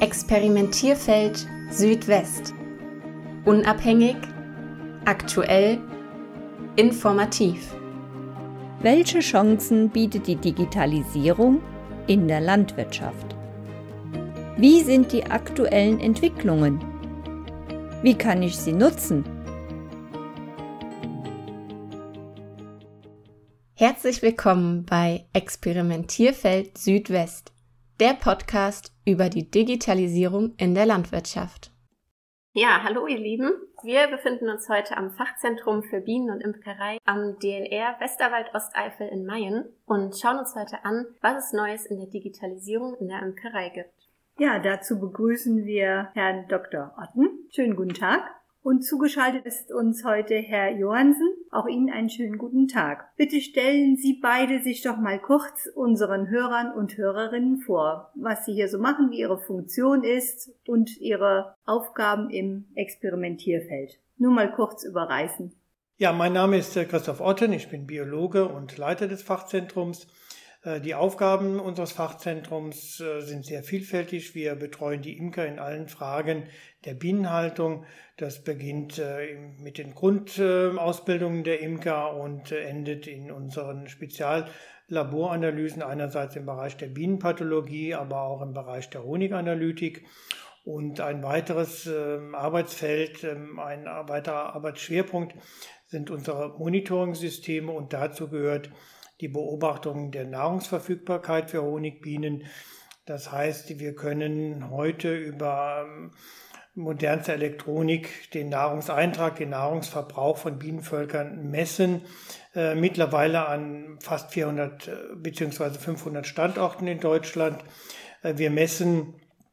Experimentierfeld Südwest. Unabhängig, aktuell, informativ. Welche Chancen bietet die Digitalisierung in der Landwirtschaft? Wie sind die aktuellen Entwicklungen? Wie kann ich sie nutzen? Herzlich willkommen bei Experimentierfeld Südwest, der Podcast über die Digitalisierung in der Landwirtschaft. Ja, hallo ihr Lieben. Wir befinden uns heute am Fachzentrum für Bienen- und Imkerei am DLR Westerwald-Osteifel in Mayen und schauen uns heute an, was es Neues in der Digitalisierung in der Imkerei gibt. Ja, dazu begrüßen wir Herrn Dr. Otten. Schönen guten Tag. Und zugeschaltet ist uns heute Herr Johansen. Auch Ihnen einen schönen guten Tag. Bitte stellen Sie beide sich doch mal kurz unseren Hörern und Hörerinnen vor, was Sie hier so machen, wie Ihre Funktion ist und Ihre Aufgaben im Experimentierfeld. Nur mal kurz überreißen. Ja, mein Name ist Christoph Otten. Ich bin Biologe und Leiter des Fachzentrums. Die Aufgaben unseres Fachzentrums sind sehr vielfältig. Wir betreuen die Imker in allen Fragen der Bienenhaltung. Das beginnt mit den Grundausbildungen der Imker und endet in unseren Speziallaboranalysen, einerseits im Bereich der Bienenpathologie, aber auch im Bereich der Honiganalytik. Und ein weiteres Arbeitsfeld, ein weiterer Arbeitsschwerpunkt sind unsere Monitoring-Systeme und dazu gehört die Beobachtung der Nahrungsverfügbarkeit für Honigbienen. Das heißt, wir können heute über modernste Elektronik den Nahrungseintrag, den Nahrungsverbrauch von Bienenvölkern messen. Mittlerweile an fast 400 bzw. 500 Standorten in Deutschland. Wir messen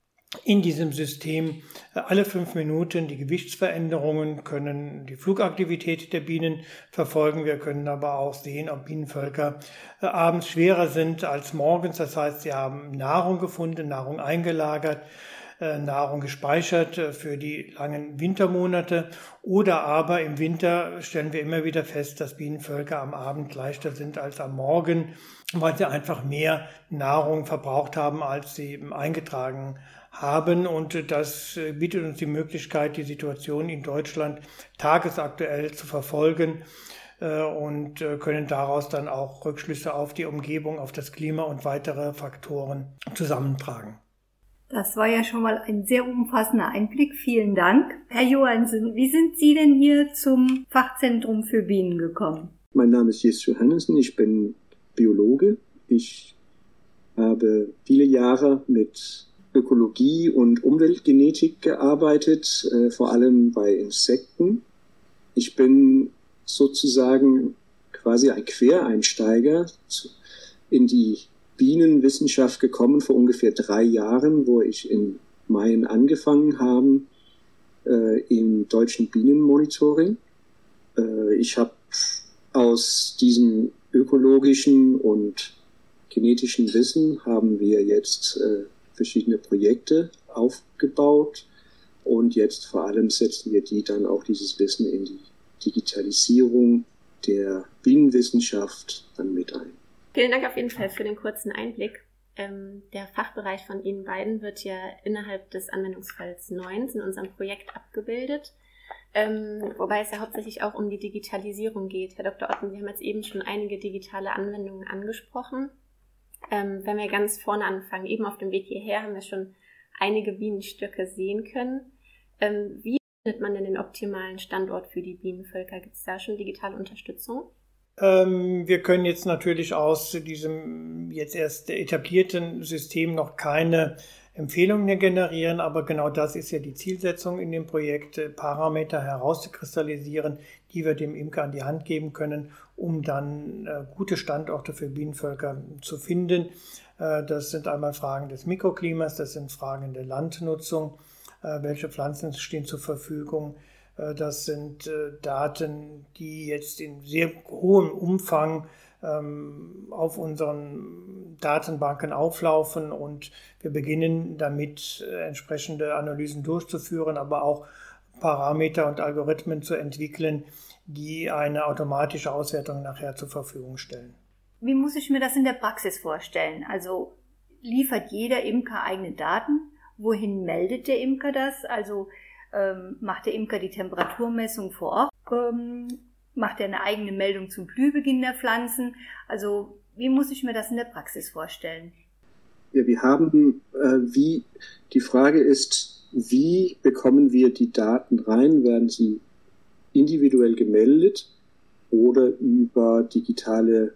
in diesem System alle 5 Minuten die Gewichtsveränderungen, können die Flugaktivität der Bienen verfolgen. Wir können aber auch sehen, ob Bienenvölker abends schwerer sind als morgens. Das heißt, sie haben Nahrung gefunden, Nahrung eingelagert, Nahrung gespeichert für die langen Wintermonate. Oder aber im Winter stellen wir immer wieder fest, dass Bienenvölker am Abend leichter sind als am Morgen, weil sie einfach mehr Nahrung verbraucht haben, als sie eingetragen haben, und das bietet uns die Möglichkeit, die Situation in Deutschland tagesaktuell zu verfolgen und können daraus dann auch Rückschlüsse auf die Umgebung, auf das Klima und weitere Faktoren zusammentragen. Das war ja schon mal ein sehr umfassender Einblick. Vielen Dank. Herr Johansen, wie sind Sie denn hier zum Fachzentrum für Bienen gekommen? Mein Name ist Jes Johannessen, ich bin Biologe. Ich habe viele Jahre mit Ökologie und Umweltgenetik gearbeitet, vor allem bei Insekten. Ich bin sozusagen quasi ein Quereinsteiger in die Bienenwissenschaft gekommen vor ungefähr 3 Jahren, wo ich in Mayen angefangen habe im deutschen Bienenmonitoring. Ich habe aus diesem ökologischen und genetischen Wissen haben wir jetzt verschiedene Projekte aufgebaut und jetzt vor allem setzen wir dieses Wissen in die Digitalisierung der Bienenwissenschaft dann mit ein. Vielen Dank auf jeden Fall für den kurzen Einblick. Der Fachbereich von Ihnen beiden wird ja innerhalb des Anwendungsfalls 9 in unserem Projekt abgebildet, wobei es ja hauptsächlich auch um die Digitalisierung geht. Herr Dr. Otten, Sie haben jetzt eben schon einige digitale Anwendungen angesprochen. Wenn wir ganz vorne anfangen, eben auf dem Weg hierher haben wir schon einige Bienenstöcke sehen können. Wie findet man denn den optimalen Standort für die Bienenvölker? Gibt es da schon digitale Unterstützung? Wir können jetzt natürlich aus diesem jetzt erst etablierten System noch keine Empfehlungen generieren, aber genau das ist ja die Zielsetzung in dem Projekt, Parameter herauszukristallisieren, die wir dem Imker an die Hand geben können, um dann gute Standorte für Bienenvölker zu finden. Das sind einmal Fragen des Mikroklimas, das sind Fragen der Landnutzung, welche Pflanzen stehen zur Verfügung. Das sind Daten, die jetzt in sehr hohem Umfang auf unseren Datenbanken auflaufen, und wir beginnen damit, entsprechende Analysen durchzuführen, aber auch Parameter und Algorithmen zu entwickeln, die eine automatische Auswertung nachher zur Verfügung stellen. Wie muss ich mir das in der Praxis vorstellen? Also liefert jeder Imker eigene Daten wohin meldet der Imker das? Also macht der Imker die Temperaturmessung vor Ort? Macht er eine eigene Meldung zum Blühbeginn der Pflanzen? Also wie muss ich mir das in der Praxis vorstellen? Ja, wir haben, die Frage ist, wie bekommen wir die Daten rein? Werden sie individuell gemeldet oder über digitale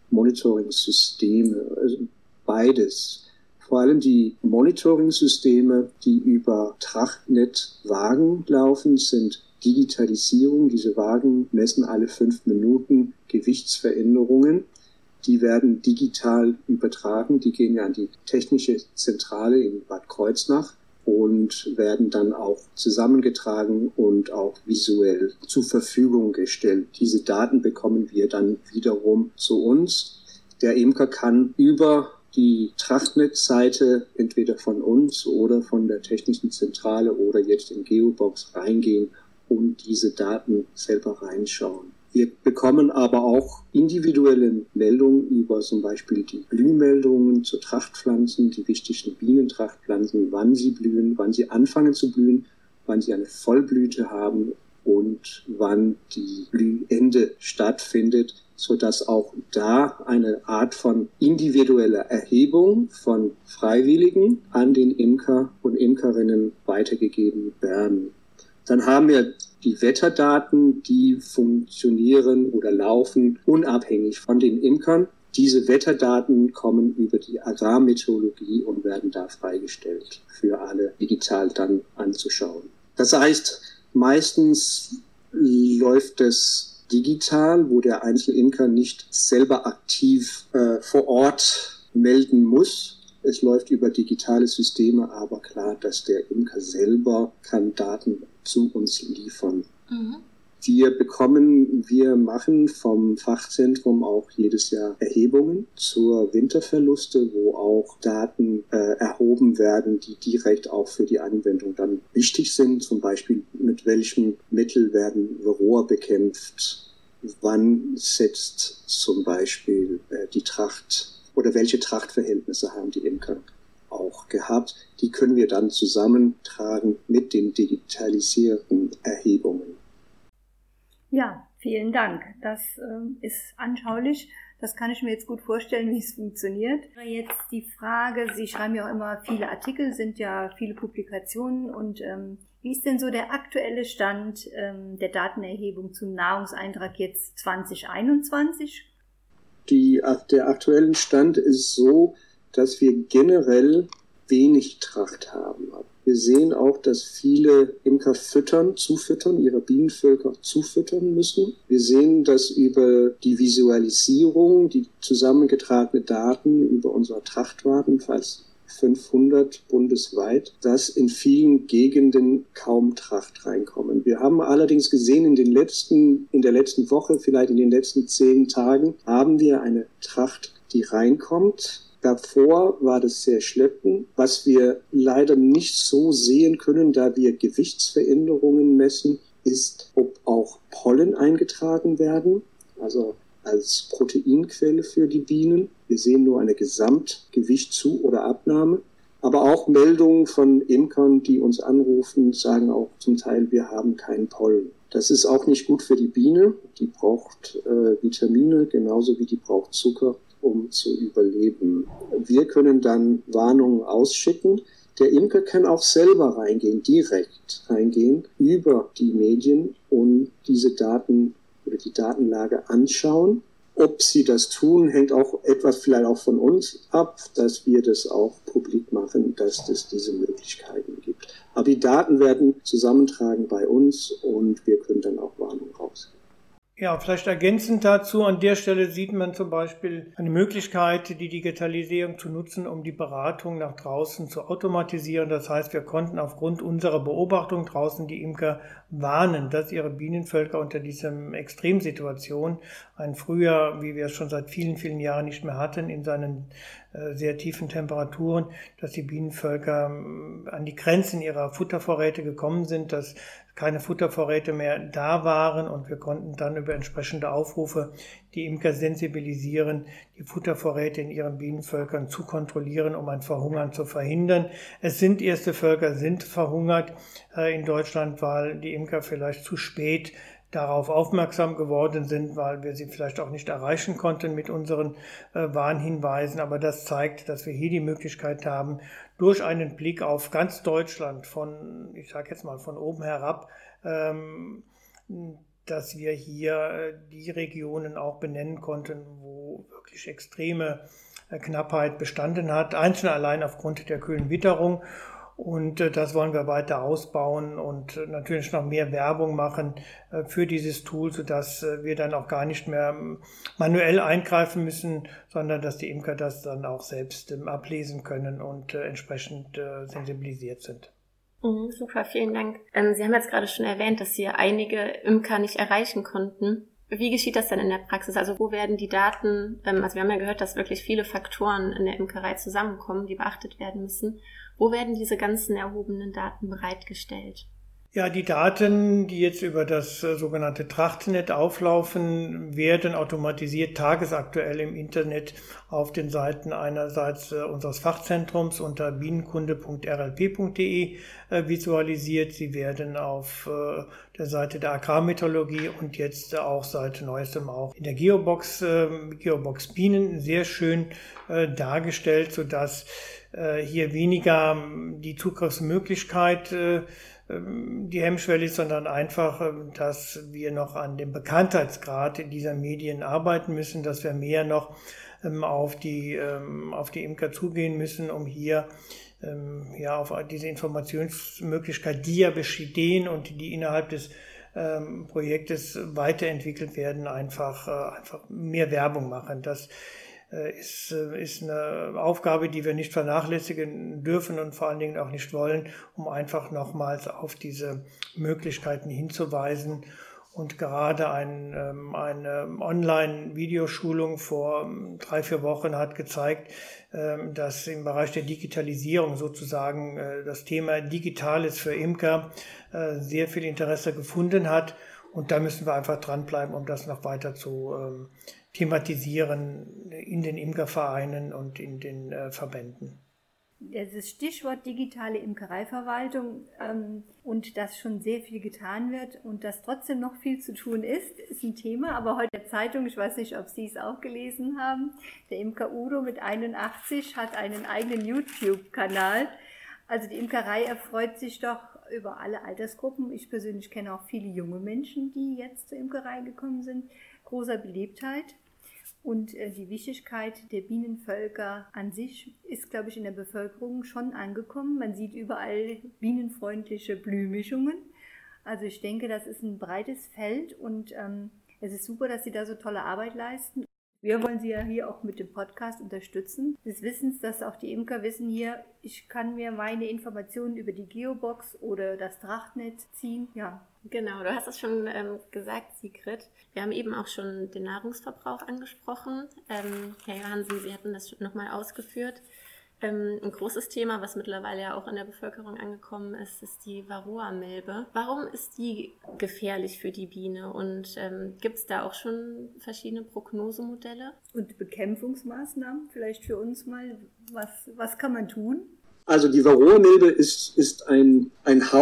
Monitoring-Systeme? Also beides. Vor allem die Monitoring-Systeme, die über Trachtnet-Wagen laufen, sind Digitalisierung. Diese Wagen messen alle 5 Minuten Gewichtsveränderungen. Die werden digital übertragen. Die gehen ja an die technische Zentrale in Bad Kreuznach und werden dann auch zusammengetragen und auch visuell zur Verfügung gestellt. Diese Daten bekommen wir dann wiederum zu uns. Der Imker kann über die Trachtnet-Seite entweder von uns oder von der technischen Zentrale oder jetzt in Geobox reingehen und diese Daten selber reinschauen. Wir bekommen aber auch individuelle Meldungen über zum Beispiel die Blühmeldungen zu Trachtpflanzen, die wichtigsten Bienentrachtpflanzen, wann sie blühen, wann sie anfangen zu blühen, wann sie eine Vollblüte haben und wann die Blühende stattfindet, sodass auch da eine Art von individueller Erhebung von Freiwilligen an den Imker und Imkerinnen weitergegeben werden. Dann haben wir die Wetterdaten, die funktionieren oder laufen unabhängig von den Imkern. Diese Wetterdaten kommen über die Agrarmeteorologie und werden da freigestellt für alle digital dann anzuschauen. Das heißt, meistens läuft es digital, wo der Einzelimker nicht selber aktiv vor Ort melden muss. Es läuft über digitale Systeme, aber klar, dass der Imker selber kann Daten zu uns liefern. Mhm. Wir machen vom Fachzentrum auch jedes Jahr Erhebungen zur Winterverluste, wo auch Daten erhoben werden, die direkt auch für die Anwendung dann wichtig sind. Zum Beispiel, mit welchem Mittel werden Varroa bekämpft? Wann setzt zum Beispiel die Tracht oder welche Trachtverhältnisse haben die Imker auch gehabt? Die können wir dann zusammentragen mit den digitalisierten Erhebungen. Ja, vielen Dank. Das ist anschaulich. Das kann ich mir jetzt gut vorstellen, wie es funktioniert. Jetzt die Frage, Sie schreiben ja auch immer viele Artikel, sind ja viele Publikationen und wie ist denn so der aktuelle Stand der Datenerhebung zum Nahrungseintrag jetzt 2021? Der aktuelle Stand ist so, dass wir generell wenig Tracht haben. Wir sehen auch, dass viele Imker ihre Bienenvölker zufüttern müssen. Wir sehen, dass über die Visualisierung, die zusammengetragene Daten über unsere Trachtwarten, fast 500 bundesweit, dass in vielen Gegenden kaum Tracht reinkommen. Wir haben allerdings gesehen, in der letzten Woche, vielleicht in den letzten 10 Tagen, haben wir eine Tracht, die reinkommt. Davor war das sehr schleppend, was wir leider nicht so sehen können, da wir Gewichtsveränderungen messen, ist, ob auch Pollen eingetragen werden, also als Proteinquelle für die Bienen. Wir sehen nur eine Gesamtgewichtzu- oder Abnahme, aber auch Meldungen von Imkern, die uns anrufen, sagen auch zum Teil, wir haben keinen Pollen. Das ist auch nicht gut für die Biene, die braucht Vitamine, genauso wie die braucht Zucker, um zu überleben. Wir können dann Warnungen ausschicken. Der Imker kann auch selber direkt reingehen über die Medien und diese Daten oder die Datenlage anschauen. Ob sie das tun, hängt auch etwas vielleicht auch von uns ab, dass wir das auch publik machen, dass es diese Möglichkeiten gibt. Aber die Daten werden zusammentragen bei uns und wir können dann auch Warnungen rausgeben. Ja, vielleicht ergänzend dazu, an der Stelle sieht man zum Beispiel eine Möglichkeit, die Digitalisierung zu nutzen, um die Beratung nach draußen zu automatisieren. Das heißt, wir konnten aufgrund unserer Beobachtung draußen die Imker warnen, dass ihre Bienenvölker unter dieser Extremsituation, ein Frühjahr, wie wir es schon seit vielen, vielen Jahren nicht mehr hatten, in seinen sehr tiefen Temperaturen, dass die Bienenvölker an die Grenzen ihrer Futtervorräte gekommen sind, dass keine Futtervorräte mehr da waren und wir konnten dann über entsprechende Aufrufe die Imker sensibilisieren, die Futtervorräte in ihren Bienenvölkern zu kontrollieren, um ein Verhungern zu verhindern. Erste Völker sind verhungert in Deutschland, weil die Imker vielleicht zu spät darauf aufmerksam geworden sind, weil wir sie vielleicht auch nicht erreichen konnten mit unseren Warnhinweisen. Aber das zeigt, dass wir hier die Möglichkeit haben, durch einen Blick auf ganz Deutschland ich sage jetzt mal von oben herab, dass wir hier die Regionen auch benennen konnten, wo wirklich extreme Knappheit bestanden hat, einzeln allein aufgrund der kühlen Witterung. Und das wollen wir weiter ausbauen und natürlich noch mehr Werbung machen für dieses Tool, sodass wir dann auch gar nicht mehr manuell eingreifen müssen, sondern dass die Imker das dann auch selbst ablesen können und entsprechend sensibilisiert sind. Super, vielen Dank. Sie haben jetzt gerade schon erwähnt, dass Sie einige Imker nicht erreichen konnten. Wie geschieht das denn in der Praxis? Also wo werden die Daten, also wir haben ja gehört, dass wirklich viele Faktoren in der Imkerei zusammenkommen, die beachtet werden müssen. Wo werden diese ganzen erhobenen Daten bereitgestellt? Ja, die Daten, die jetzt über das sogenannte Trachtnet auflaufen, werden automatisiert tagesaktuell im Internet auf den Seiten einerseits unseres Fachzentrums unter bienenkunde.rlp.de visualisiert. Sie werden auf der Seite der Agrarmeteorologie und jetzt auch seit neuestem auch in der Geobox Bienen sehr schön dargestellt, sodass hier weniger die Zugriffsmöglichkeit die Hemmschwelle ist, sondern einfach, dass wir noch an dem Bekanntheitsgrad dieser Medien arbeiten müssen, dass wir mehr noch auf die Imker zugehen müssen, um hier auf diese Informationsmöglichkeit, die ja bestehen und die innerhalb des Projektes weiterentwickelt werden, einfach mehr Werbung machen. Das ist eine Aufgabe, die wir nicht vernachlässigen dürfen und vor allen Dingen auch nicht wollen, um einfach nochmals auf diese Möglichkeiten hinzuweisen. Und gerade eine Online-Videoschulung vor 3-4 Wochen hat gezeigt, dass im Bereich der Digitalisierung sozusagen das Thema Digitales für Imker sehr viel Interesse gefunden hat. Und da müssen wir einfach dranbleiben, um das noch weiter zu thematisieren in den Imkervereinen und in den Verbänden. Das Stichwort digitale Imkereiverwaltung und dass schon sehr viel getan wird und dass trotzdem noch viel zu tun ist ein Thema. Aber heute in der Zeitung, ich weiß nicht, ob Sie es auch gelesen haben, der Imker Udo mit 81 hat einen eigenen YouTube-Kanal. Also die Imkerei erfreut sich doch über alle Altersgruppen. Ich persönlich kenne auch viele junge Menschen, die jetzt zur Imkerei gekommen sind. Großer Beliebtheit. Und die Wichtigkeit der Bienenvölker an sich ist, glaube ich, in der Bevölkerung schon angekommen. Man sieht überall bienenfreundliche Blühmischungen. Also ich denke, das ist ein breites Feld und es ist super, dass Sie da so tolle Arbeit leisten. Wir wollen Sie ja hier auch mit dem Podcast unterstützen. Des Wissens, dass auch die Imker wissen hier, ich kann mir meine Informationen über die Geobox oder das Trachtnet ziehen. Ja. Genau, du hast es schon gesagt, Sigrid. Wir haben eben auch schon den Nahrungsverbrauch angesprochen. Herr Johansen, Sie hatten das nochmal ausgeführt. Ein großes Thema, was mittlerweile ja auch in der Bevölkerung angekommen ist, ist die Varroa-Milbe. Warum ist die gefährlich für die Biene und gibt es da auch schon verschiedene Prognosemodelle? Und Bekämpfungsmaßnahmen vielleicht für uns mal, was kann man tun? Also die Varroa-Milbe ist ein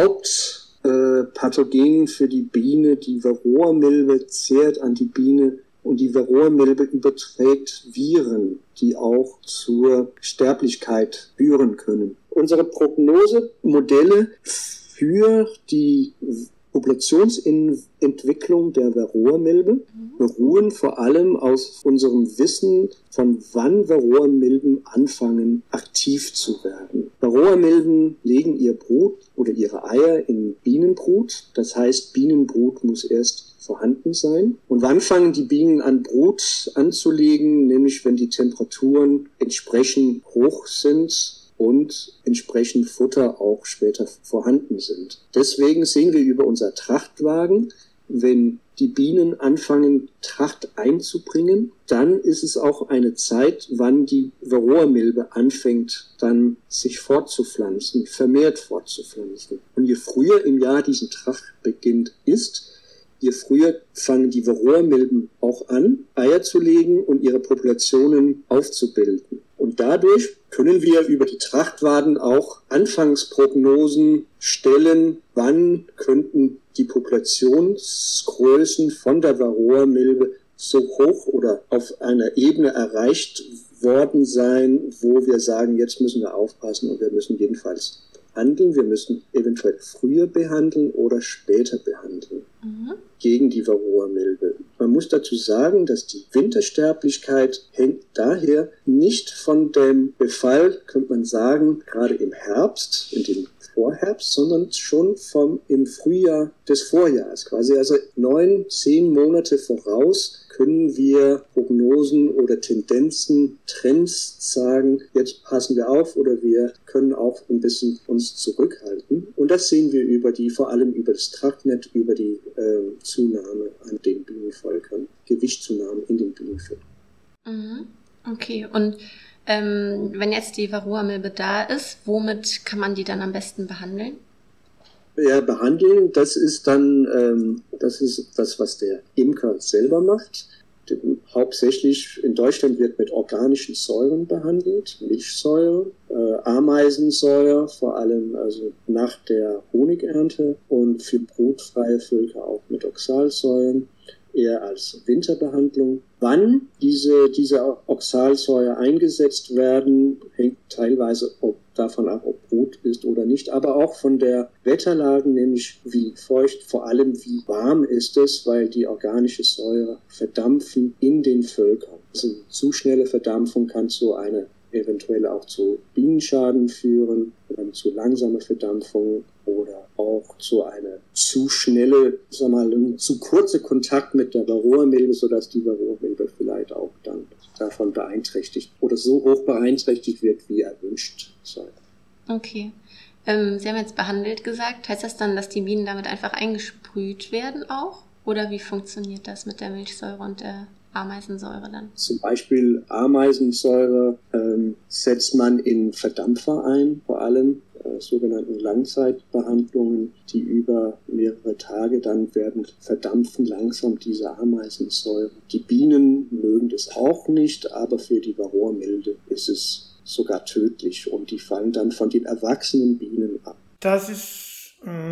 Hauptpathogen für die Biene. Die Varroa-Milbe zehrt an die Biene. Und die Varroa-Milbe überträgt Viren, die auch zur Sterblichkeit führen können. Unsere Prognosemodelle für die Populationsentwicklung der Varroa-Milbe beruhen vor allem aus unserem Wissen, von wann Varroa-Milben anfangen, aktiv zu werden. Varroa-Milben legen ihr Brut oder ihre Eier in Bienenbrut. Das heißt, Bienenbrut muss erst vorhanden sein. Und wann fangen die Bienen an, Brut anzulegen? Nämlich, wenn die Temperaturen entsprechend hoch sind und entsprechend Futter auch später vorhanden sind. Deswegen sehen wir über unser Trachtwagen wenn die Bienen anfangen, Tracht einzubringen, dann ist es auch eine Zeit, wann die Varroamilbe anfängt, dann sich fortzupflanzen, vermehrt fortzupflanzen. Und je früher im Jahr diesen Trachtbeginn ist, je früher fangen die Varroamilben auch an, Eier zu legen und ihre Populationen aufzubilden. Und dadurch können wir über die Trachtwaden auch Anfangsprognosen stellen, wann könnten die Populationsgrößen von der Varroamilbe so hoch oder auf einer Ebene erreicht worden sein, wo wir sagen, jetzt müssen wir aufpassen und wir müssen jedenfalls handeln. Wir müssen eventuell früher behandeln oder später behandeln gegen die Varroamilbe. Man muss dazu sagen, dass die Wintersterblichkeit hängt daher nicht von dem Befall, könnte man sagen, gerade im Herbst, in dem Vorherbst, sondern schon im Frühjahr des Vorjahres. Quasi also 9-10 Monate voraus können wir Prognosen oder Tendenzen, Trends sagen, jetzt passen wir auf oder wir können auch ein bisschen uns zurückhalten. Und das sehen wir vor allem über das Trachtnet, über die Zunahme an den Bienenvölkern, Gewichtszunahme in den Bienenvölkern. Okay, und wenn jetzt die Varroamilbe da ist, womit kann man die dann am besten behandeln? Ja, behandeln, das ist dann, das ist das, was der Imker selber macht. Hauptsächlich in Deutschland wird mit organischen Säuren behandelt, Milchsäure, Ameisensäure, vor allem also nach der Honigernte und für brutfreie Völker auch mit Oxalsäuren, eher als Winterbehandlung. Wann diese Oxalsäure eingesetzt werden, hängt teilweise davon ab, ob Brut ist oder nicht, aber auch von der Wetterlage, nämlich wie feucht, vor allem wie warm ist es, weil die organische Säure verdampfen in den Völkern. Also zu schnelle Verdampfung kann eventuell auch zu Bienenschaden führen, oder zu langsamer Verdampfung oder auch zu einer zu schnelle, zu kurze Kontakt mit der Varroamilbe, sodass die Varroamilbe vielleicht auch dann davon beeinträchtigt oder so hoch beeinträchtigt wird, wie erwünscht sei. Okay. Sie haben jetzt behandelt gesagt. Heißt das dann, dass die Bienen damit einfach eingesprüht werden auch? Oder wie funktioniert das mit der Milchsäure und der Ameisensäure dann? Zum Beispiel Ameisensäure setzt man in Verdampfer ein, vor allem sogenannten Langzeitbehandlungen, die über mehrere Tage dann verdampfen langsam diese Ameisensäure. Die Bienen mögen das auch nicht, aber für die Varroamilbe ist es sogar tödlich und die fallen dann von den erwachsenen Bienen ab. Das ist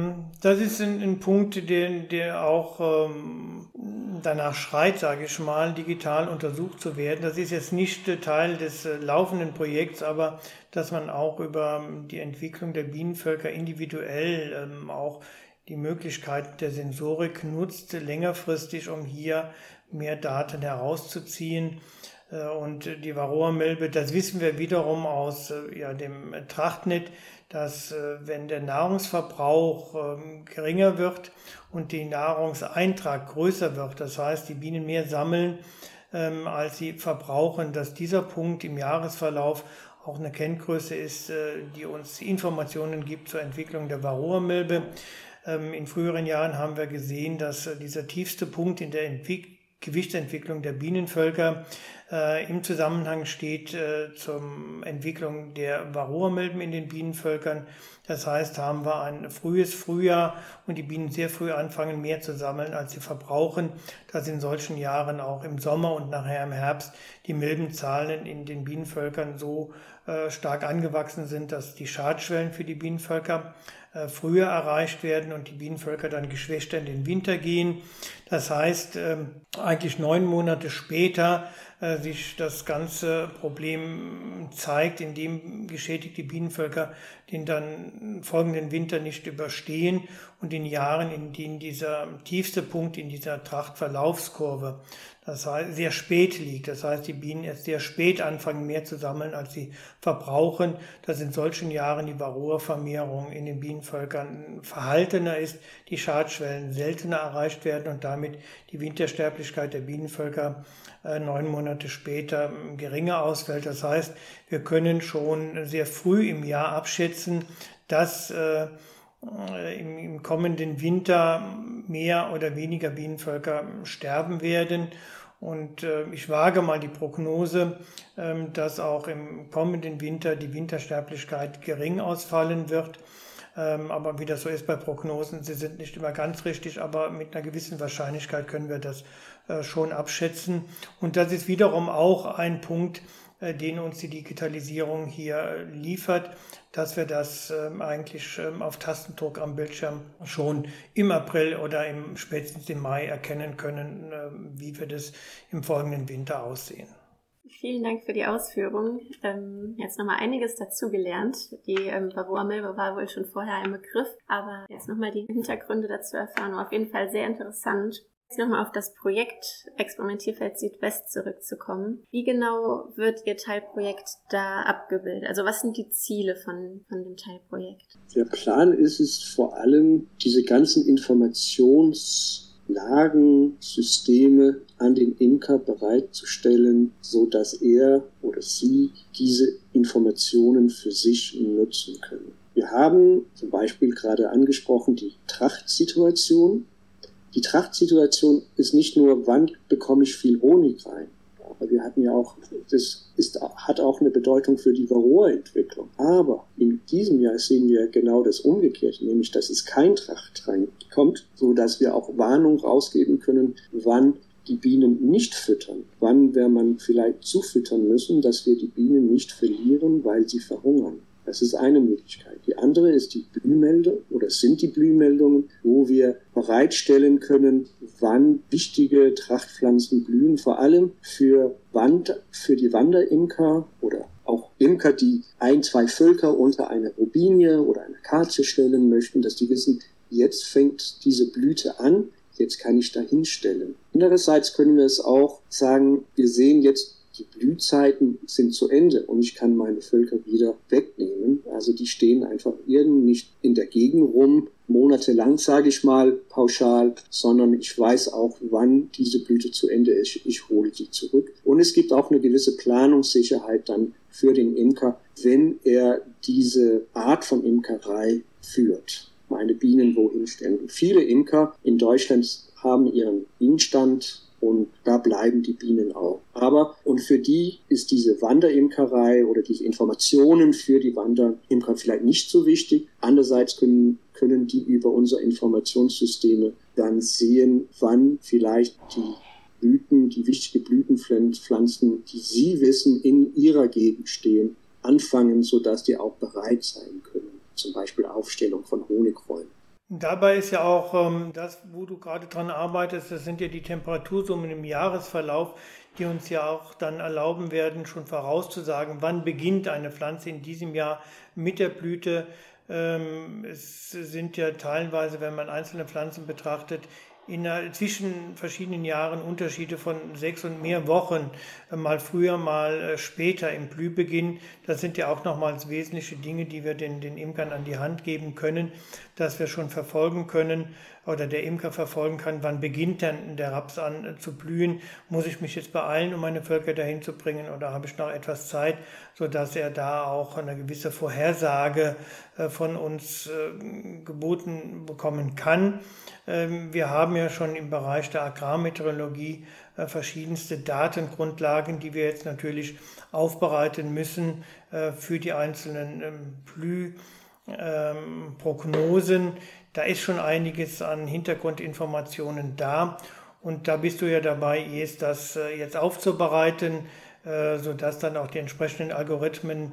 ein Punkt, der auch danach schreit, sage ich mal, digital untersucht zu werden. Das ist jetzt nicht Teil des laufenden Projekts, aber dass man auch über die Entwicklung der Bienenvölker individuell auch die Möglichkeit der Sensorik nutzt, längerfristig, um hier mehr Daten herauszuziehen. Und die Varroamilbe, das wissen wir wiederum aus dem Trachtnet, dass wenn der Nahrungsverbrauch geringer wird und die Nahrungseintrag größer wird, das heißt, die Bienen mehr sammeln, als sie verbrauchen, dass dieser Punkt im Jahresverlauf auch eine Kenngröße ist, die uns Informationen gibt zur Entwicklung der Varroamilbe. In früheren Jahren haben wir gesehen, dass dieser tiefste Punkt in der Gewichtsentwicklung der Bienenvölker im Zusammenhang steht zur Entwicklung der Varroamilben in den Bienenvölkern. Das heißt, haben wir ein frühes Frühjahr und die Bienen sehr früh anfangen, mehr zu sammeln, als sie verbrauchen, dass in solchen Jahren auch im Sommer und nachher im Herbst die Milbenzahlen in den Bienenvölkern so stark angewachsen sind, dass die Schadschwellen für die Bienenvölker früher erreicht werden und die Bienenvölker dann geschwächter in den Winter gehen. Das heißt, eigentlich 9 Monate später sich das ganze Problem zeigt, indem geschädigte Bienenvölker den dann folgenden Winter nicht überstehen und in Jahren, in denen dieser tiefste Punkt in dieser Trachtverlaufskurve, das heißt, sehr spät liegt. Das heißt, die Bienen erst sehr spät anfangen, mehr zu sammeln, als sie verbrauchen. Dass in solchen Jahren die Varroa-Vermehrung in den Bienenvölkern verhaltener ist, die Schadschwellen seltener erreicht werden und damit die Wintersterblichkeit der Bienenvölker 9 Monate später geringer ausfällt. Das heißt, wir können schon sehr früh im Jahr abschätzen, dass im kommenden Winter mehr oder weniger Bienenvölker sterben werden. Und ich wage mal die Prognose, dass auch im kommenden Winter die Wintersterblichkeit gering ausfallen wird. Aber wie das so ist bei Prognosen, sie sind nicht immer ganz richtig, aber mit einer gewissen Wahrscheinlichkeit können wir das schon abschätzen. Und das ist wiederum auch ein Punkt, den uns die Digitalisierung hier liefert, dass wir das eigentlich auf Tastendruck am Bildschirm schon im April oder spätestens im Mai erkennen können, wie wir das im folgenden Winter aussehen. Vielen Dank für die Ausführung. Jetzt nochmal einiges dazugelernt. Die Varroa Milbe war wohl schon vorher ein Begriff, aber jetzt nochmal die Hintergründe dazu erfahren, war auf jeden Fall sehr interessant. Jetzt nochmal auf das Projekt Experimentierfeld Südwest zurückzukommen. Wie genau wird Ihr Teilprojekt da abgebildet? Also was sind die Ziele von dem Teilprojekt? Der Plan ist es vor allem, diese ganzen Informationslagensysteme an den Imker bereitzustellen, so dass er oder sie diese Informationen für sich nutzen können. Wir haben zum Beispiel gerade angesprochen die Trachtsituation. Die Trachtsituation ist nicht nur, wann bekomme ich viel Honig rein, aber wir hatten ja auch, hat auch eine Bedeutung für die Varroa-Entwicklung. Aber in diesem Jahr sehen wir genau das Umgekehrte, nämlich, dass es kein Tracht reinkommt, so dass wir auch Warnung rausgeben können, wann die Bienen nicht füttern, wann wir man vielleicht zufüttern müssen, dass wir die Bienen nicht verlieren, weil sie verhungern. Das ist eine Möglichkeit. Die andere ist die Blühmeldung oder sind die Blühmeldungen, wo wir bereitstellen können, wann wichtige Trachtpflanzen blühen, vor allem für die Wanderimker oder auch Imker, die 1-2 Völker unter eine Robinie oder eine Akazie stellen möchten, dass die wissen, jetzt fängt diese Blüte an, jetzt kann ich da hinstellen. Andererseits können wir es auch sagen, wir sehen jetzt, die Blühzeiten sind zu Ende und ich kann meine Völker wieder wegnehmen. Also die stehen einfach nicht in der Gegend rum, monatelang, sage ich mal, pauschal, sondern ich weiß auch, wann diese Blüte zu Ende ist. Ich hole die zurück. Und es gibt auch eine gewisse Planungssicherheit dann für den Imker, wenn er diese Art von Imkerei führt. Meine Bienen wohin stellen. Und viele Imker in Deutschland haben ihren Bienenstand und da bleiben die Bienen auch. Und für die ist diese Wanderimkerei oder diese Informationen für die Wanderimker vielleicht nicht so wichtig. Andererseits können die über unsere Informationssysteme dann sehen, wann vielleicht die Blüten, die wichtige Blütenpflanzen, die sie wissen, in ihrer Gegend stehen, anfangen, sodass die auch bereit sein können. Zum Beispiel Aufstellung von Honigräumen. Dabei ist ja auch das, wo du gerade dran arbeitest, das sind ja die Temperatursummen im Jahresverlauf, die uns ja auch dann erlauben werden, schon vorauszusagen, wann beginnt eine Pflanze in diesem Jahr mit der Blüte. Es sind ja teilweise, wenn man einzelne Pflanzen betrachtet, zwischen verschiedenen Jahren Unterschiede von 6 und mehr Wochen, mal früher, mal später im Blühbeginn. Das sind ja auch nochmals wesentliche Dinge, die wir den Imkern an die Hand geben können, dass wir schon verfolgen können oder der Imker verfolgen kann, wann beginnt denn der Raps an zu blühen. Muss ich mich jetzt beeilen, um meine Völker dahin zu bringen oder habe ich noch etwas Zeit, sodass er da auch eine gewisse Vorhersage von uns geboten bekommen kann. Wir haben ja schon im Bereich der Agrarmeteorologie verschiedenste Datengrundlagen, die wir jetzt natürlich aufbereiten müssen für die einzelnen Blühprognosen. Da ist schon einiges an Hintergrundinformationen da und da bist du ja dabei, das jetzt aufzubereiten, sodass dann auch die entsprechenden Algorithmen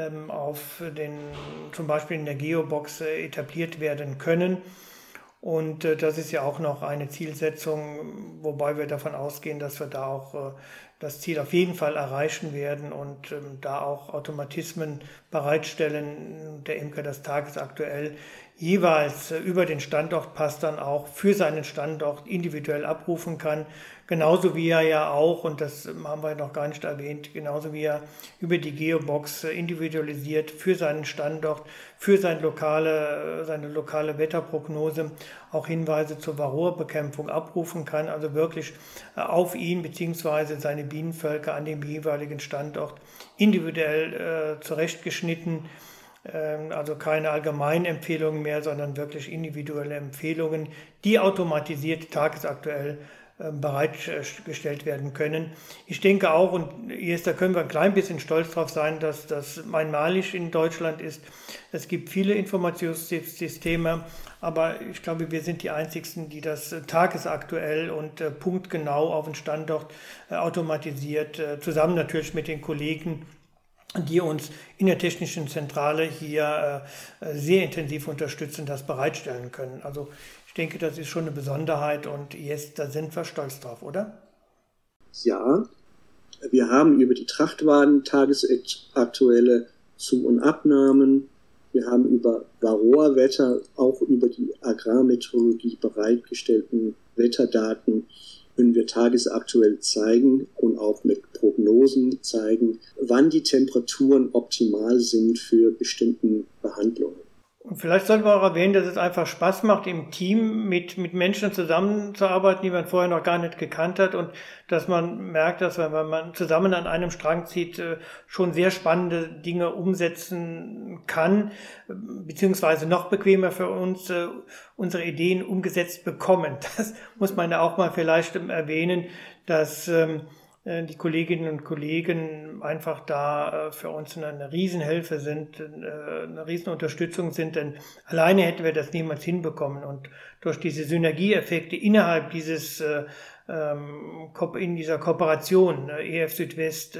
zum Beispiel in der Geobox etabliert werden können. Und das ist ja auch noch eine Zielsetzung, wobei wir davon ausgehen, dass wir da auch das Ziel auf jeden Fall erreichen werden und da auch Automatismen bereitstellen, der Imker das tagesaktuell jeweils über den Standortpass dann auch für seinen Standort individuell abrufen kann. Genauso wie er ja auch, und das haben wir noch gar nicht erwähnt, genauso wie er über die Geobox individualisiert für seinen Standort, für seine lokale Wetterprognose auch Hinweise zur Varroa-Bekämpfung abrufen kann, also wirklich auf ihn bzw. seine Bienenvölker an dem jeweiligen Standort individuell zurechtgeschnitten Also keine allgemeinen Empfehlungen mehr, sondern wirklich individuelle Empfehlungen, die automatisiert tagesaktuell bereitgestellt werden können. Ich denke auch, und jetzt da können wir ein klein bisschen stolz drauf sein, dass das einmalig in Deutschland ist. Es gibt viele Informationssysteme, aber ich glaube, wir sind die Einzigen, die das tagesaktuell und punktgenau auf den Standort automatisiert, zusammen natürlich mit den Kollegen, die uns in der technischen Zentrale hier sehr intensiv unterstützen, das bereitstellen können. Also ich denke, das ist schon eine Besonderheit und jetzt, da sind wir stolz drauf, oder? Ja, wir haben über die Trachtwagen tagesaktuelle Zu- und Abnahmen. Wir haben über Varroa-Wetter, auch über die Agrarmeteorologie bereitgestellten Wetterdaten können wir tagesaktuell zeigen und auch mit Prognosen zeigen, wann die Temperaturen optimal sind für bestimmte Behandlungen. Und vielleicht sollten wir auch erwähnen, dass es einfach Spaß macht, im Team mit Menschen zusammenzuarbeiten, die man vorher noch gar nicht gekannt hat und dass man merkt, dass wenn man zusammen an einem Strang zieht, schon sehr spannende Dinge umsetzen kann, beziehungsweise noch bequemer für uns unsere Ideen umgesetzt bekommen. Das muss man ja auch mal vielleicht erwähnen, dass die Kolleginnen und Kollegen einfach da für uns eine Riesenhilfe sind, eine Riesenunterstützung sind, denn alleine hätten wir das niemals hinbekommen. Und durch diese Synergieeffekte innerhalb dieses in dieser Kooperation EF Südwest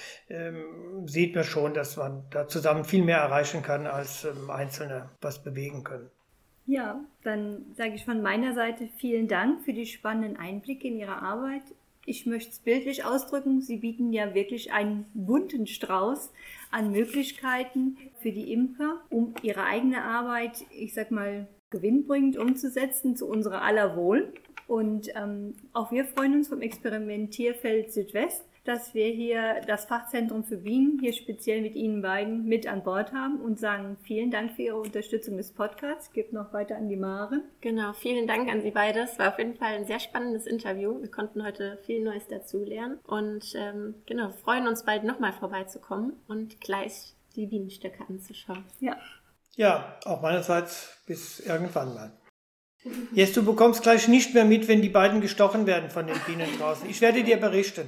sieht man schon, dass man da zusammen viel mehr erreichen kann, als Einzelne was bewegen können. Ja, dann sage ich von meiner Seite vielen Dank für die spannenden Einblicke in Ihre Arbeit. Ich möchte es bildlich ausdrücken, Sie bieten ja wirklich einen bunten Strauß an Möglichkeiten für die Imker, um ihre eigene Arbeit, ich sag mal, gewinnbringend umzusetzen, zu unserer aller Wohl. Und auch wir freuen uns vom Experimentierfeld Südwest, dass wir hier das Fachzentrum für Bienen hier speziell mit Ihnen beiden mit an Bord haben und sagen vielen Dank für Ihre Unterstützung des Podcasts. Ich gebe noch weiter an die Maren. Genau, vielen Dank an Sie beide. Es war auf jeden Fall ein sehr spannendes Interview. Wir konnten heute viel Neues dazulernen und genau, freuen uns bald nochmal vorbeizukommen und gleich die Bienenstöcke anzuschauen. Ja, auch meinerseits bis irgendwann mal. Jetzt, du bekommst gleich nicht mehr mit, wenn die beiden gestochen werden von den Bienen draußen. Ich werde dir berichten.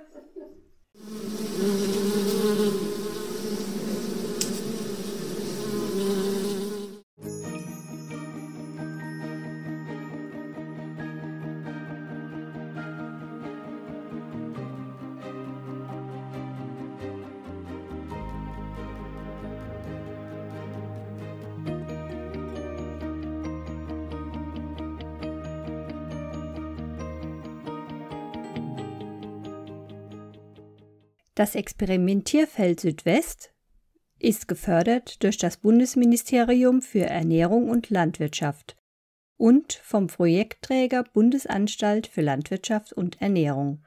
Das Experimentierfeld Südwest ist gefördert durch das Bundesministerium für Ernährung und Landwirtschaft und vom Projektträger Bundesanstalt für Landwirtschaft und Ernährung.